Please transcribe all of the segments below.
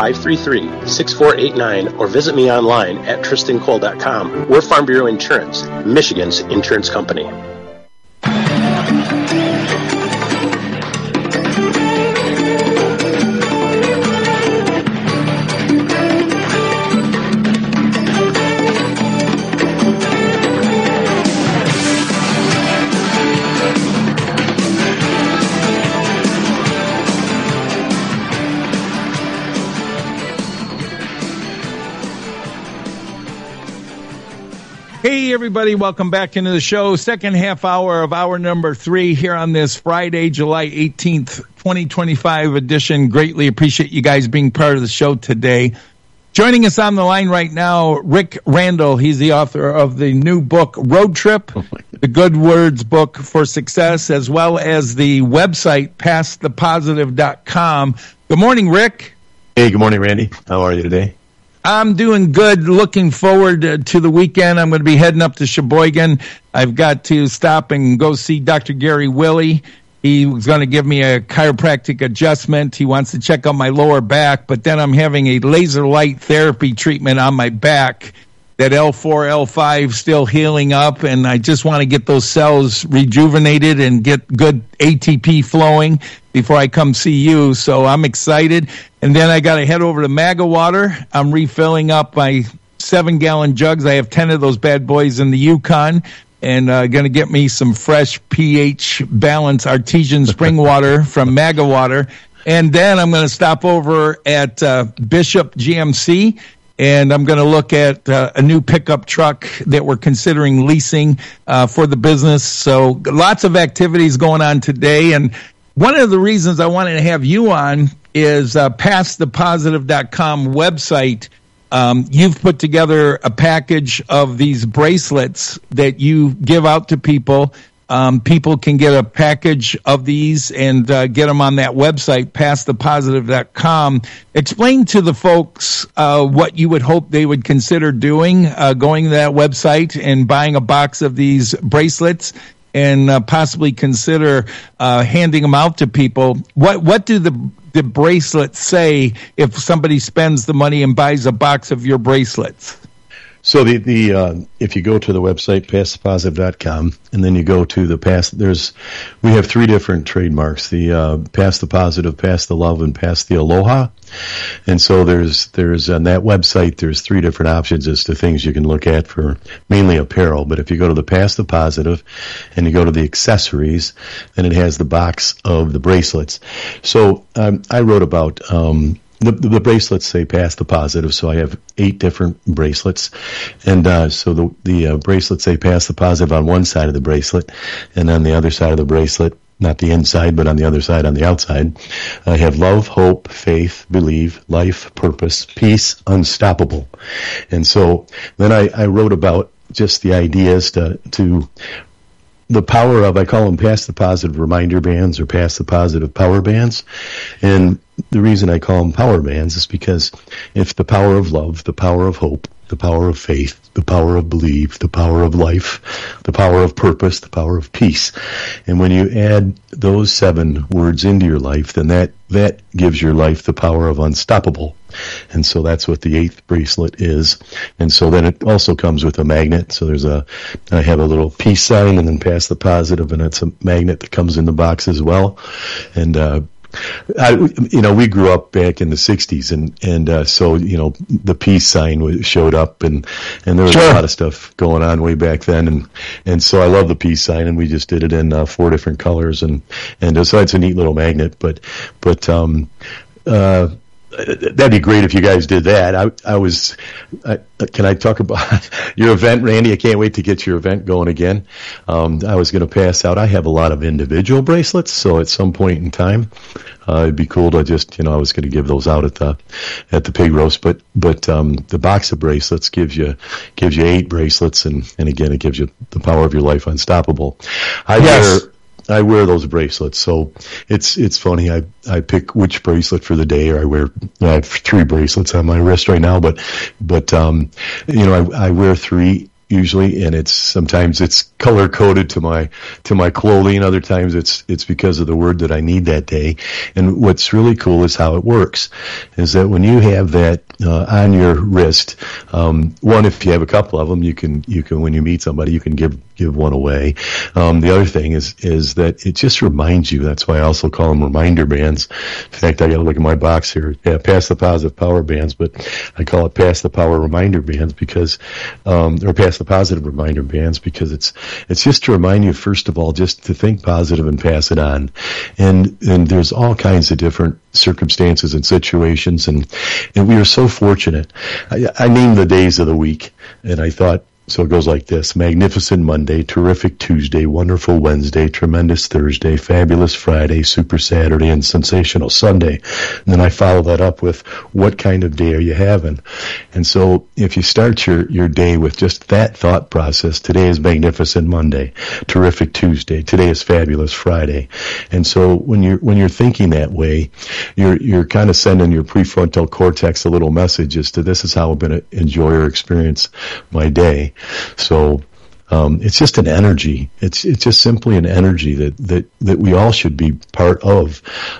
888-533-6489 or visit me online at tristancole.com. We're Farm Bureau Insurance, Michigan's insurance company. Hey, everybody. Welcome back into the show. Second half hour of hour number 3 here on this Friday, July 18th, 2025 edition. Greatly appreciate you guys being part of the show today. Joining us on the line right now, Rick Randall. He's the author of the new book, Road Trip, the Good Words Book for Success, as well as the website, PassThePositive.com. Good morning, Rick. Hey, good morning, Randy. How are you today? I'm doing good. Looking forward to the weekend. I'm going to be heading up to Sheboygan. I've got to stop and go see Dr. Gary Willie. He was going to give me a chiropractic adjustment. He wants to check out my lower back, but then I'm having a laser light therapy treatment on my back. That L4, L5 still healing up, and I just want to get those cells rejuvenated and get good ATP flowing before I come see you. So I'm excited. And then I got to head over to Maga Water. I'm refilling up my 7-gallon jugs. I have 10 of those bad boys in the Yukon, and going to get me some fresh pH balance artesian spring water from Maga Water. And then I'm going to stop over at Bishop GMC. And I'm going to look at a new pickup truck that we're considering leasing for the business. So lots of activities going on today. And one of the reasons I wanted to have you on is PassThePositive.com website. You've put together a package of these bracelets that you give out to people. People can get a package of these and get them on that website, PassThePositive.com. Explain to the folks what you would hope they would consider doing, going to that website and buying a box of these bracelets, and possibly consider handing them out to people. What do the bracelets say if somebody spends the money and buys a box of your bracelets? So if you go to the website, PassThePositive.com, and then you go to the we have 3 different trademarks, the Pass the Positive, Pass the Love, and Pass the Aloha. And so there's on that website, there's 3 different options as to things you can look at for mainly apparel. But if you go to the Pass the Positive and you go to the accessories, then it has the box of the bracelets. So I wrote about the bracelets say Pass the Positive, so I have 8 different bracelets. And so the bracelets say Pass the Positive on one side of the bracelet, and on the other side of the bracelet, not the inside, but on the other side, on the outside, I have love, hope, faith, believe, life, purpose, peace, unstoppable. And so then I wrote about just the ideas to the power of, I call them Pass the Positive reminder bands or Pass the Positive power bands. And the reason I call them power bands is because if the power of love, the power of hope, the power of faith, the power of belief, the power of life, the power of purpose, the power of peace. And when you add those 7 words into your life, then that gives your life the power of unstoppable. And so that's what the 8th bracelet is. And so then it also comes with a magnet. So I have a little peace sign and then Pass the Positive, and it's a magnet that comes in the box as well. And we grew up back in the 60s, and so the peace sign showed up, and there was a lot of stuff going on way back then, and so I love the peace sign, and we just did it in 4 different colors, and so it's a neat little magnet, but that'd be great if you guys did that. Can I talk about your event, Randy? I can't wait to get your event going again. I was going to pass out. I have a lot of individual bracelets, so at some point in time, it'd be cool to just, I was going to give those out at the pig roast, but the box of bracelets gives you 8 bracelets, and again, it gives you the power of your life unstoppable. I wear those bracelets, so it's funny. I pick which bracelet for the day, or I have 3 bracelets on my wrist right now, but I wear 3 usually, and sometimes it's color coded to my clothing. Other times it's because of the word that I need that day. And what's really cool is how it works. Is that when you have that on your wrist, one, if you have a couple of them, you can when you meet somebody, you can give one away. The other thing is that it just reminds you. That's why I also call them reminder bands. In fact, I got to look at my box here. Yeah, Pass the Positive Power Bands, but I call it Pass the Power Reminder Bands because, or Pass the Positive Reminder Bands because it's just to remind you, first of all, just to think positive and pass it on. And there's all kinds of different circumstances and situations, and we are so fortunate. I named the days of the week, and I thought, so it goes like this: Magnificent Monday, Terrific Tuesday, Wonderful Wednesday, Tremendous Thursday, Fabulous Friday, Super Saturday, and Sensational Sunday. And then I follow that up with, what kind of day are you having? And so if you start your day with just that thought process, today is Magnificent Monday, Terrific Tuesday, today is Fabulous Friday. And so when you're thinking that way, you're kind of sending your prefrontal cortex a little message as to, this is how I'm going to enjoy or experience my day. So it's just an energy. It's just simply an energy that we all should be part of,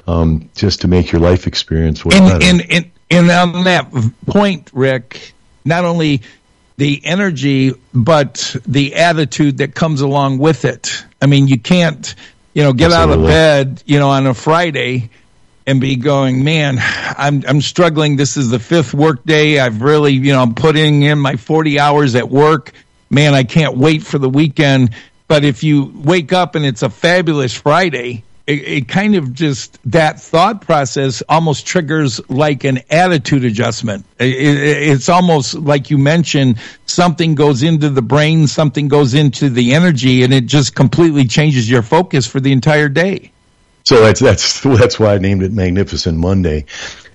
just to make your life experience better. And on that point, Rick, not only the energy, but the attitude that comes along with it. I mean, you can't, get Absolutely. out of bed, on a Friday and be going, man, I'm struggling. This is the 5th work day. I've really, I'm putting in my 40 hours at work. Man, I can't wait for the weekend. But if you wake up and it's a fabulous Friday, it kind of just, that thought process almost triggers like an attitude adjustment. It's almost like you mentioned, something goes into the brain, something goes into the energy, and it just completely changes your focus for the entire day. So that's why I named it Magnificent Monday.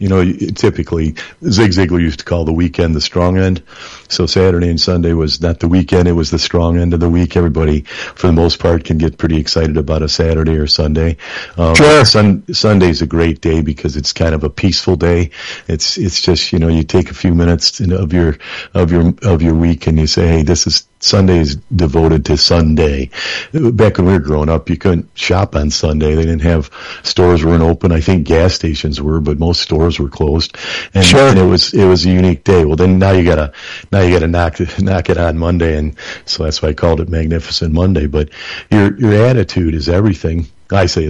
Typically Zig Ziglar used to call the weekend the strong end. So Saturday and Sunday was not the weekend, it was the strong end of the week. Everybody, for the most part, can get pretty excited about a Saturday or Sunday. Sure. Sunday's a great day because it's kind of a peaceful day. It's just, you take a few minutes of your week and you say, hey, Sunday is devoted to Sunday. Back when we were growing up, you couldn't shop on Sunday. They didn't have, stores weren't open. I think gas stations were, but most stores were closed. And, sure. And it was a unique day. Well, then now you gotta knock it on Monday, and so that's why I called it Magnificent Monday. But your attitude is everything. I say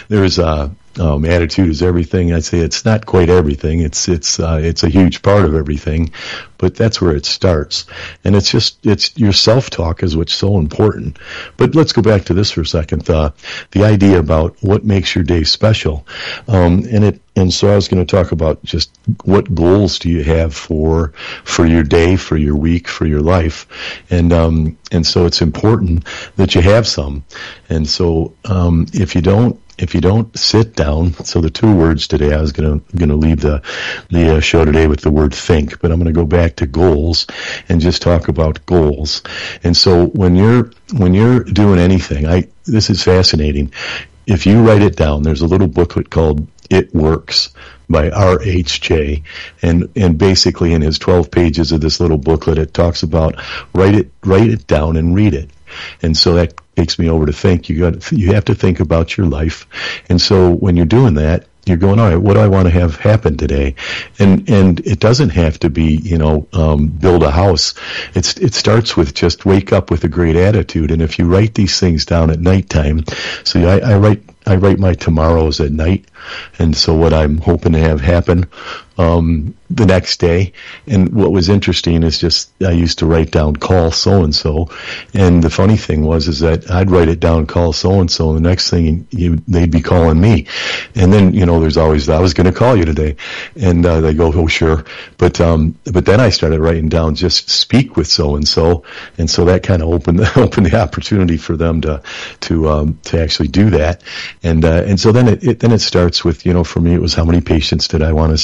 attitude is everything. I'd say it's not quite everything. It's a huge part of everything, but that's where it starts. And it's your self-talk is what's so important. But let's go back to this for a second. The idea about what makes your day special. And so I was going to talk about just what goals do you have for your day, for your week, for your life. And so it's important that you have some. And so, if you don't sit down, so the 2 words today, I was going to leave the show today with the word think, but I'm going to go back to goals and just talk about goals. And so when you're doing anything, this is fascinating. If you write it down, there's a little booklet called It Works by R.H.J. And basically in his 12 pages of this little booklet, it talks about write it down and read it. And so that takes me over to think. You have to think about your life. And so when you're doing that, you're going, all right, what do I want to have happen today? And it doesn't have to be, build a house. It starts with just wake up with a great attitude. And if you write these things down at nighttime, so I write my tomorrows at night. And so what I'm hoping to have happen the next day. And what was interesting is just I used to write down call so-and-so. And the funny thing is that I'd write it down, call so-and-so, and the next thing they'd be calling me. And then, there's always, I was going to call you today. And they go, oh, sure. But then I started writing down just speak with so-and-so. And so that kind of opened the opportunity for them to actually do that. And so then it starts with, for me, it was how many patients did I want to see?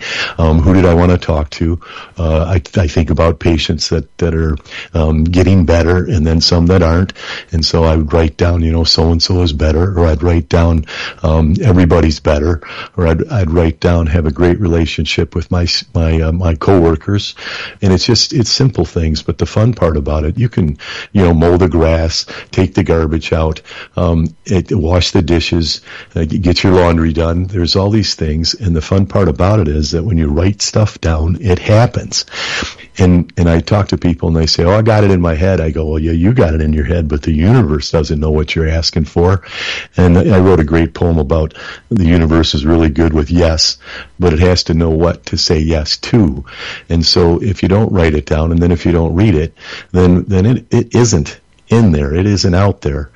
Who did I want to talk to? I think about patients that are getting better, and then some that aren't. And so I would write down, so-and-so is better, or I'd write down everybody's better, or I'd write down have a great relationship with my coworkers. And it's simple things, but the fun part about it, you can, mow the grass, take the garbage out, wash the dishes, get your laundry done. There's all these things, and the fun part about it is that when you write stuff down, it happens. And I talk to people and they say, I got it in my head. I go, well, yeah, you got it in your head, but the universe doesn't know what you're asking for. And I wrote a great poem about the universe is really good with yes, but it has to know what to say yes to. And so if you don't write it down, and then if you don't read it, then it isn't in there. It isn't out there.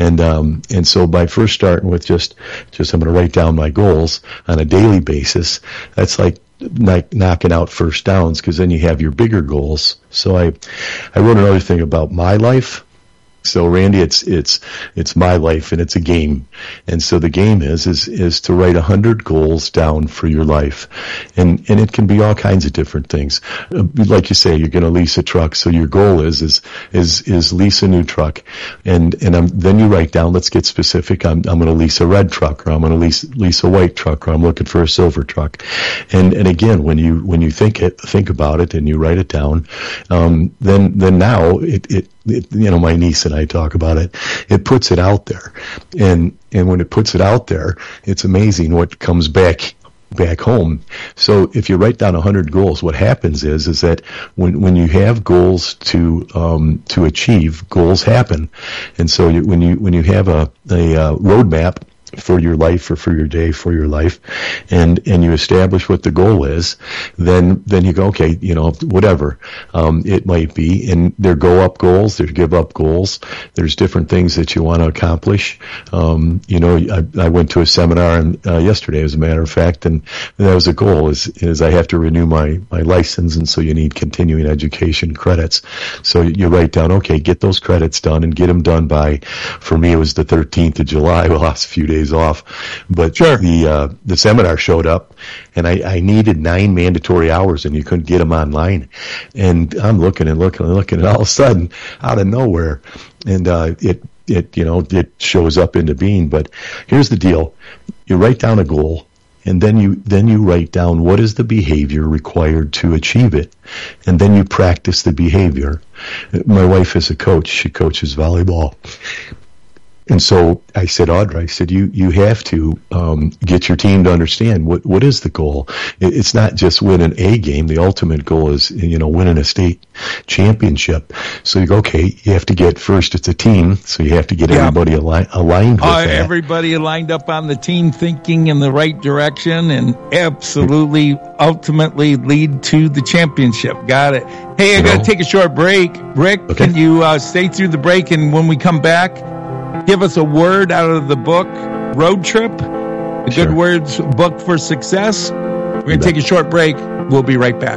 And so by first starting with just I'm going to write down my goals on a daily basis, that's like knocking out first downs, because then you have your bigger goals. So I wrote another thing about my life. So Randy, it's my life, and it's a game. And so the game is to write 100 goals down for your life. And it can be all kinds of different things. Like you say, you're going to lease a truck. So your goal is lease a new truck. And then you write down, let's get specific. I'm going to lease a red truck, or I'm going to lease a white truck, or I'm looking for a silver truck. And again, when you think about it and you write it down, then now it my niece and I talk about it. It puts it out there, and when it puts it out there, it's amazing what comes back home. So if you write down 100 goals, what happens is that when you have goals to achieve, goals happen. And so when you have a roadmap for your life, or for your day, for your life, and you establish what the goal is, then you go, okay, whatever it might be. And there go up goals, there's give up goals, there's different things that you want to accomplish. I went to a seminar yesterday, as a matter of fact, and that was a goal is I have to renew my license, and so you need continuing education credits. So you write down, okay, get those credits done, and get them done by, for me it was the 13th of July, the last few days off, but sure. The seminar showed up, and I needed 9 mandatory hours, and you couldn't get them online. And I'm looking, and all of a sudden, out of nowhere, and it shows up into being. But here's the deal: you write down a goal, and then you write down what is the behavior required to achieve it, and then you practice the behavior. My wife is a coach; she coaches volleyball. And so I said, Audra, you have to get your team to understand what is the goal. It's not just win an A game. The ultimate goal is, winning a state championship. So you go, okay, you have to get, first it's a team, so you have to get everybody aligned with that. Everybody lined up on the team, thinking in the right direction, and absolutely ultimately lead to the championship. Got it. Hey, I got to take a short break. Rick, okay. Can you stay through the break, and when we come back, give us a word out of the book, Road Trip, the Good Words Book for Success. We're going to take a short break. We'll be right back.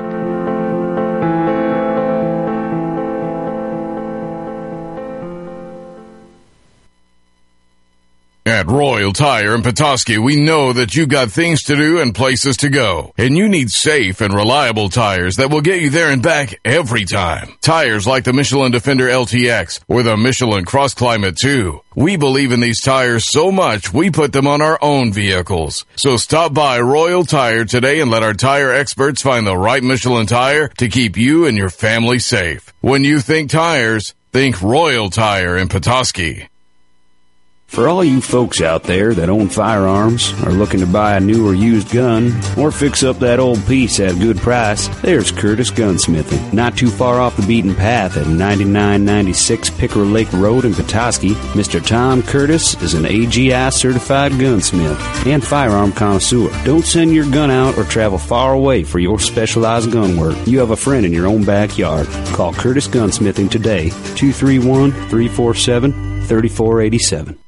At Royal Tire in Petoskey, we know that you got things to do and places to go, and you need safe and reliable tires that will get you there and back every time. Tires like the Michelin Defender LTX or the Michelin Cross Climate 2. We believe in these tires so much, we put them on our own vehicles. So stop by Royal Tire today and let our tire experts find the right Michelin tire to keep you and your family safe. When you think tires, think Royal Tire in Petoskey. For all you folks out there that own firearms, are looking to buy a new or used gun, or fix up that old piece at a good price, there's Curtis Gunsmithing. Not too far off the beaten path at 9996 Pickerel Lake Road in Petoskey, Mr. Tom Curtis is an AGI certified gunsmith and firearm connoisseur. Don't send your gun out or travel far away for your specialized gun work. You have a friend in your own backyard. Call Curtis Gunsmithing today, 231-347-3487.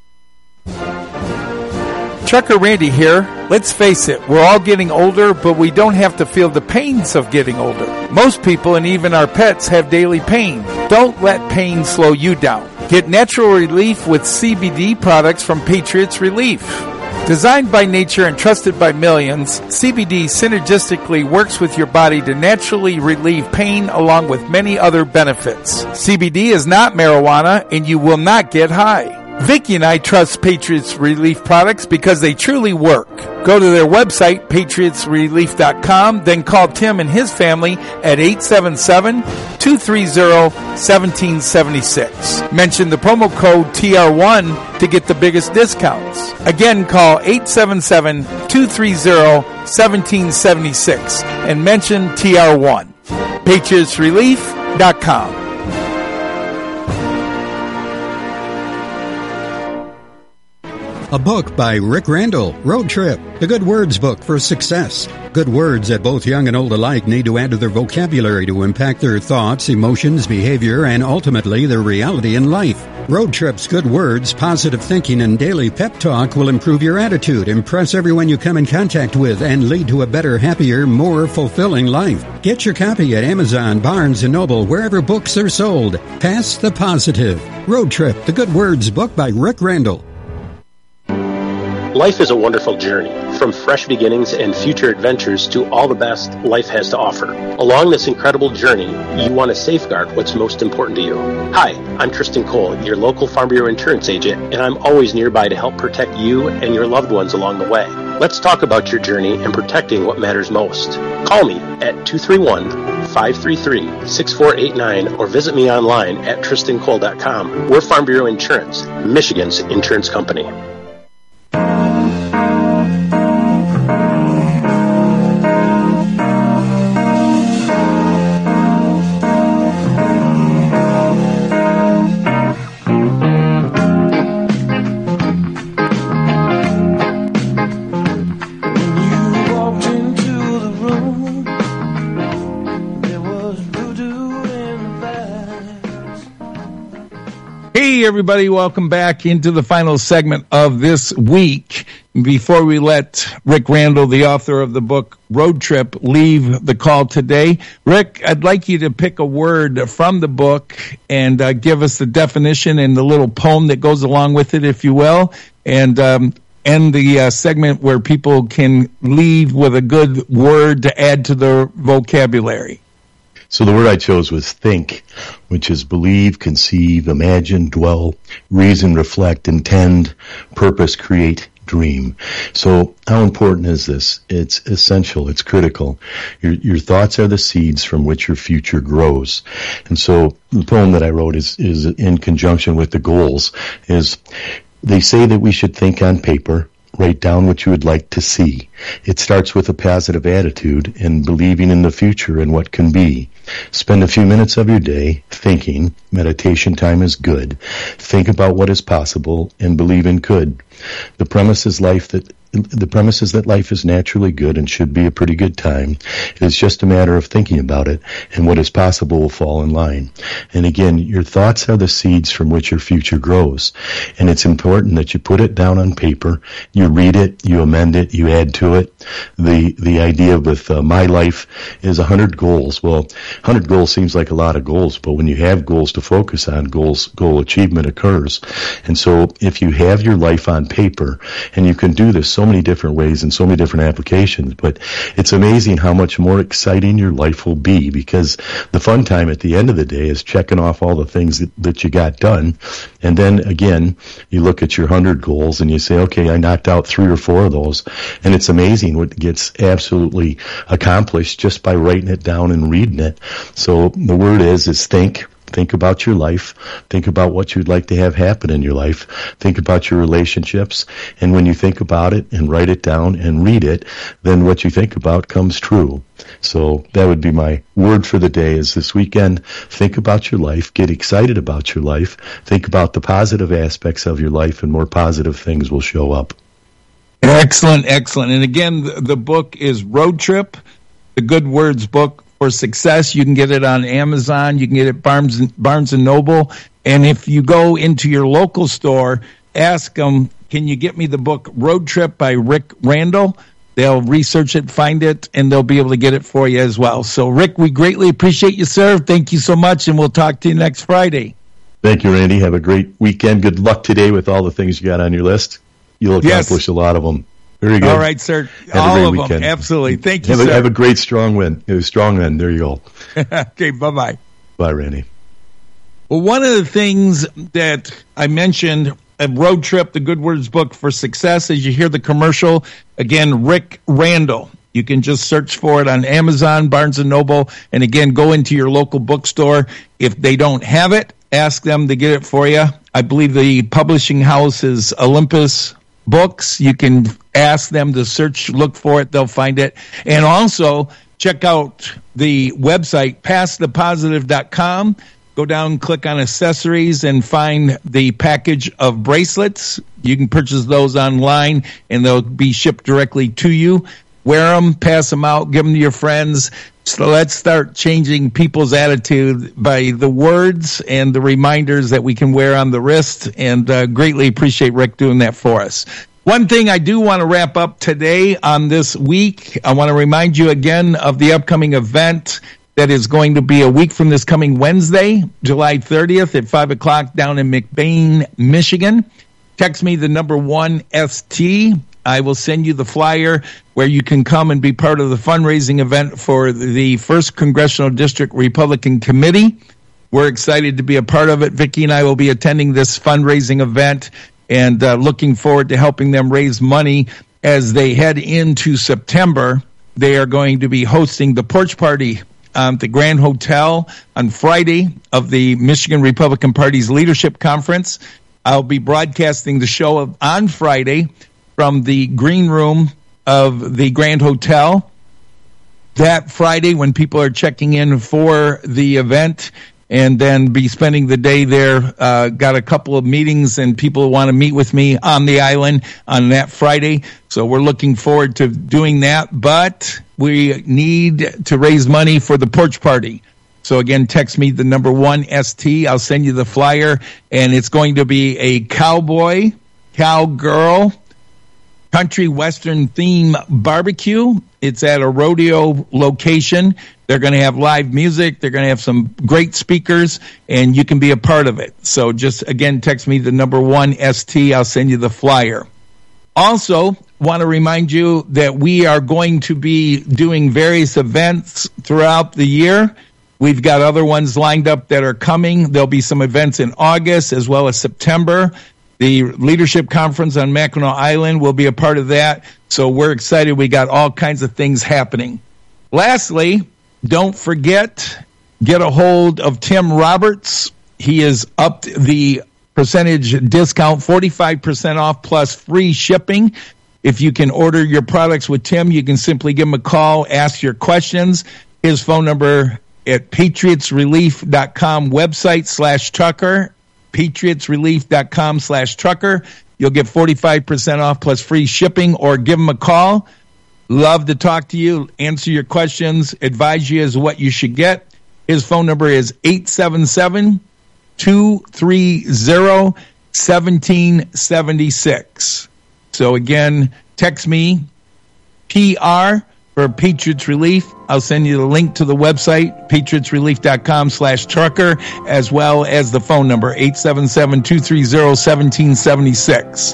Trucker Randy here. Let's face it, we're all getting older, but we don't have to feel the pains of getting older. Most people, and even our pets, have daily pain. Don't let pain slow you down. Get natural relief with CBD products from Patriots Relief. Designed by nature and trusted by millions, CBD synergistically works with your body to naturally relieve pain along with many other benefits. CBD is not marijuana and you will not get high. Vicki and I trust Patriots Relief products because they truly work. Go to their website, patriotsrelief.com, then call Tim and his family at 877-230-1776. Mention the promo code TR1 to get the biggest discounts. Again, call 877-230-1776 and mention TR1. patriotsrelief.com. A book by Rick Randall, Road Trip, the Good Words book for success. Good words that both young and old alike need to add to their vocabulary to impact their thoughts, emotions, behavior, and ultimately their reality in life. Road Trip's Good Words, positive thinking, and daily pep talk will improve your attitude, impress everyone you come in contact with, and lead to a better, happier, more fulfilling life. Get your copy at Amazon, Barnes & Noble, wherever books are sold. Pass the positive. Road Trip, the Good Words book by Rick Randall. Life is a wonderful journey, from fresh beginnings and future adventures to all the best life has to offer. Along this incredible journey, you want to safeguard what's most important to you. Hi, I'm Tristan Cole, your local Farm Bureau insurance agent, and I'm always nearby to help protect you and your loved ones along the way. Let's talk about your journey and protecting what matters most. Call me at 231-533-6489 or visit me online at tristancole.com. We're Farm Bureau Insurance, Michigan's insurance company. Hey, everybody, welcome back into the final segment of this week. Before we let Rick Randall, the author of the book Road Trip, leave the call today, Rick, I'd like you to pick a word from the book and give us the definition and the little poem that goes along with it, if you will, and end the segment where people can leave with a good word to add to their vocabulary. So the word I chose was think, which is believe, conceive, imagine, dwell, reason, reflect, intend, purpose, create, dream. So how important is this? It's essential. It's critical. Your thoughts are the seeds from which your future grows. And so the poem that I wrote is in conjunction with the goals. They say that we should think on paper. Write down what you would like to see. It starts with a positive attitude and believing in the future and what can be. Spend a few minutes of your day thinking. Meditation time is good. Think about what is possible and believe in could. The premise is that life is naturally good and should be a pretty good time. It is just a matter of thinking about it, and what is possible will fall in line. And again, your thoughts are the seeds from which your future grows. And it's important that you put it down on paper, you read it, you amend it, you add to it. The idea with my life is 100 goals. Well, 100 goals seems like a lot of goals, but when you have goals to focus on, goal achievement occurs. And so if you have your life on paper, and you can do this so many different ways and so many different applications, but it's amazing how much more exciting your life will be, because the fun time at the end of the day is checking off all the things that you got done. And then again, you look at your 100 goals and you say, okay, I knocked out 3 or 4 of those. And it's amazing what gets absolutely accomplished just by writing it down and reading it. So the word is think. Think about your life. Think about what you'd like to have happen in your life. Think about your relationships. And when you think about it and write it down and read it, then what you think about comes true. So that would be my word for the day, is this weekend, think about your life, get excited about your life, think about the positive aspects of your life, and more positive things will show up. Excellent, excellent. And again, the book is Road Trip, the Good Words book for success. You can get it on Amazon. You can get it at Barnes & Noble. And if you go into your local store, ask them, can you get me the book Road Trip by Rick Randall? They'll research it, find it, and they'll be able to get it for you as well. So, Rick, we greatly appreciate you, sir. Thank you so much, and we'll talk to you next Friday. Thank you, Randy. Have a great weekend. Good luck today with all the things you got on your list. you'll accomplish a lot of them. Very good. All right, sir. All of them. Absolutely. Thank you, sir. Have a great strong win. Strong end. There you go. Okay, bye-bye. Bye, Randy. Well, one of the things that I mentioned, a road trip, the Good Words book for success, as you hear the commercial, again, Rick Randall. You can just search for it on Amazon, Barnes & Noble, and again, go into your local bookstore. If they don't have it, ask them to get it for you. I believe the publishing house is Olympus Books. You can ask them to search, look for it, they'll find it. And also, check out the website, passthepositive.com. Go down, click on accessories, and find the package of bracelets. You can purchase those online, and they'll be shipped directly to you. Wear them, pass them out, give them to your friends. So let's start changing people's attitude by the words and the reminders that we can wear on the wrist, and greatly appreciate Rick doing that for us. One thing I do want to wrap up today on this week, I want to remind you again of the upcoming event that is going to be a week from this coming Wednesday, July 30th at 5 o'clock down in McBain, Michigan. Text me the number 1ST. I will send you the flyer where you can come and be part of the fundraising event for the 1st Congressional District Republican Committee. We're excited to be a part of it. Vicki and I will be attending this fundraising event and looking forward to helping them raise money as they head into September. They are going to be hosting the porch party at the Grand Hotel on Friday of the Michigan Republican Party's Leadership Conference. I'll be broadcasting the show on Friday from the green room of the Grand Hotel. That Friday when people are checking in for the event, and then be spending the day there. Got a couple of meetings and people want to meet with me on the island on that Friday. So we're looking forward to doing that, but we need to raise money for the porch party. So again, text me the number 1ST. I'll send you the flyer, and it's going to be a cowboy, cowgirl, country western theme barbecue. It's at a rodeo location. They're going to have live music. They're going to have some great speakers, and you can be a part of it. So just, again, text me the number 1ST. I'll send you the flyer. Also, want to remind you that we are going to be doing various events throughout the year. We've got other ones lined up that are coming. There'll be some events in August as well as September. The Leadership Conference on Mackinac Island will be a part of that. So we're excited. We got all kinds of things happening. Lastly, don't forget, get a hold of Tim Roberts. He has upped the percentage discount, 45% off plus free shipping. If you can order your products with Tim, you can simply give him a call, ask your questions. His phone number at patriotsrelief.com website /trucker, patriotsrelief.com/trucker. You'll get 45% off plus free shipping, or give them a call. Love to talk to you, answer your questions, advise you as to what you should get. His phone number is 877-230-1776. So again, text me, PR for Patriots Relief. I'll send you the link to the website, patriotsrelief.com/trucker, as well as the phone number, 877-230-1776.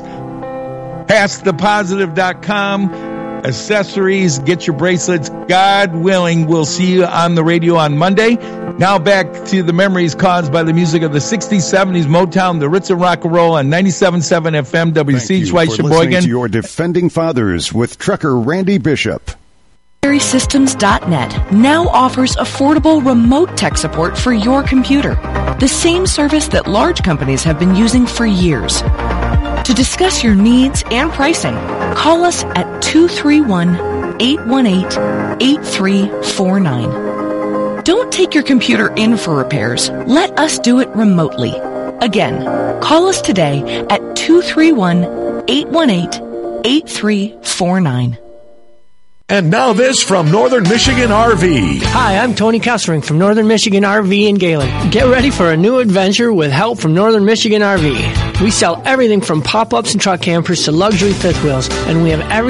PassThePositive.com. Accessories, get your bracelets. God willing, we'll see you on the radio on Monday. Now back to the memories caused by the music of the 60s, 70s, Motown, the Ritz and Rock and Roll on 97.7 FM, WCHY Sheboygan. Listening to your Defending Fathers with trucker Randy Bishop. Systems.net now offers affordable remote tech support for your computer, the same service that large companies have been using for years. To discuss your needs and pricing, call us at 231-818-8349. Don't take your computer in for repairs. Let us do it remotely. Again, call us today at 231-818-8349. And now this from Northern Michigan RV. Hi, I'm Tony Kessering from Northern Michigan RV in Galen. Get ready for a new adventure with help from Northern Michigan RV. We sell everything from pop-ups and truck campers to luxury fifth wheels, and we have every